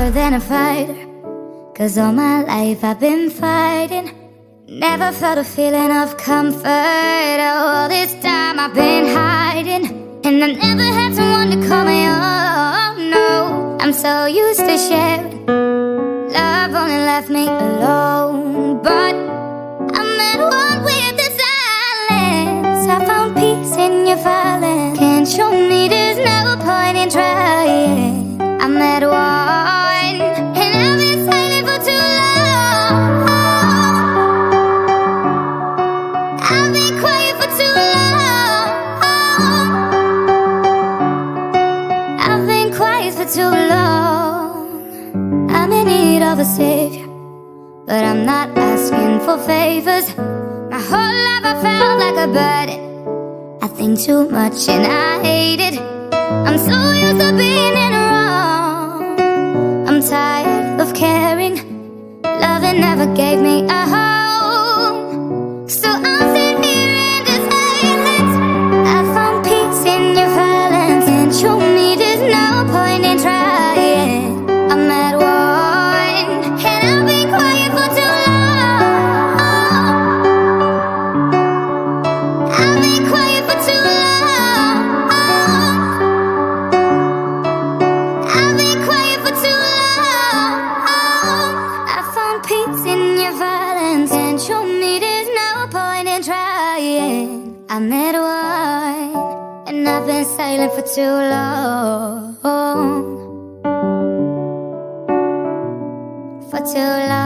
more than a fighter, 'cause all my life I've been fighting. Never felt a feeling of comfort. All this time I've been hiding, and I never had someone to call me on. No, I'm so used to sharing. Love only left me alone, but I'm at one with the silence. I found peace in your violence. Can't show me there's no point in trying. I'm at one, and I've been silent for too long. I've been quiet for too long. I've been quiet for too long. I'm in need of a savior, but I'm not asking for favors. My whole life I felt like a burden. I think too much and I hate it. I'm so used to being in wrong. I'm tired of caring. Loving never gave me a home, so I'm sitting here in the silence. I found peace in your violence, and show me there's no point in trying. I'm at one, and I've been quiet for too long. I've been quiet for too long. I've been quiet for too long. I found peace in your violence, and show me there's no point in trying. I'm at one, and I've been silent for too long. For too long.